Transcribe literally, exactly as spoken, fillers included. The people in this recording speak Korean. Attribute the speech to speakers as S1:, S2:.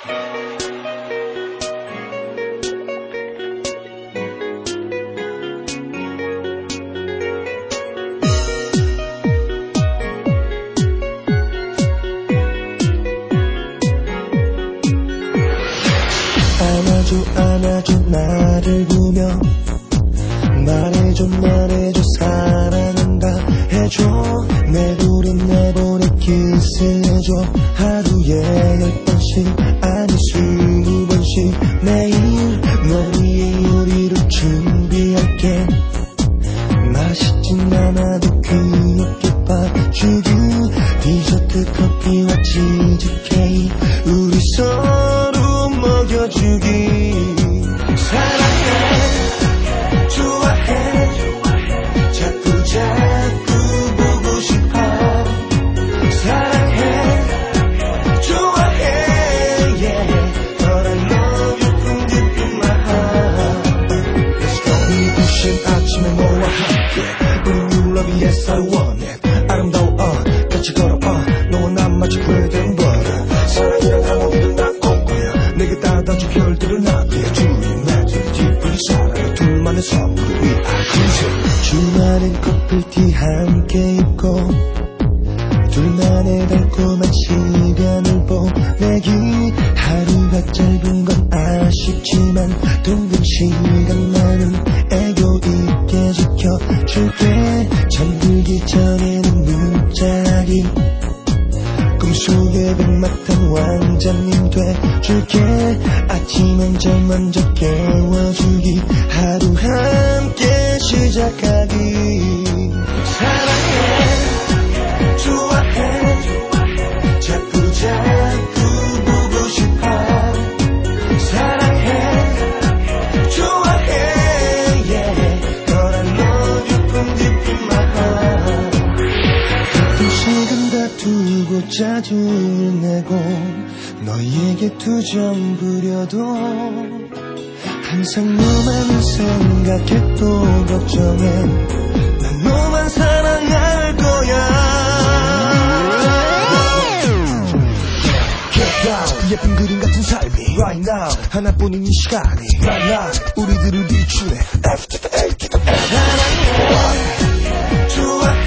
S1: 안아줘 안아줘 나를 보며 말해줘 말해줘 사랑한다 해줘 내버려 내버려 키스를 해줘 하루에 열 번씩 아니 스무 번씩 매일 널 위해 요리를 준비할게 맛있진 않아도 귀엽게 봐주고 디저트 커피와 치즈케이크 우리 서로 먹여주기 사랑해 좋아해 자꾸 자꾸 보고 싶어 사랑해 좋아해 yeah But I love you from deep in my heart Let's go 눈부신 아침에 너와 함께 우리 new love yes I want it 아름다워 uh, 같이 걸어 uh, 너와 난 마치 bread and butter 사랑이란 단어들은 난 꿈꿔요 내게 닫아준 별들을 나비에 둘이 맺은 기쁜 사랑 둘만의 선물을 We are cruising 주말엔 커플티 함께 입고 둘만의 달콤한 시간을 보내기 하루가 짧은 건 아쉽지만 둥근 시간만은 애교 있게 지켜줄게 잠들기 전에는 문자기 꿈속의 백마탄 왕자님 돼줄게 아침엔 절 먼저 깨워주기 하루 함께 시작하기 사랑해 좋아해 자꾸 자꾸 보고 싶어 사랑해 좋아해 yeah But I love you from deep in my heart 같은 시간 다투고 짜증을 내고 너에게 투정 부려도 항상 너만을 생각해 또 걱정해 난 너만 사랑할 거야 예쁜 그림 같은 삶이 Right now 하나뿐인 이 시간이 Right now 우리들을 비추네 After the eight 사랑해 좋아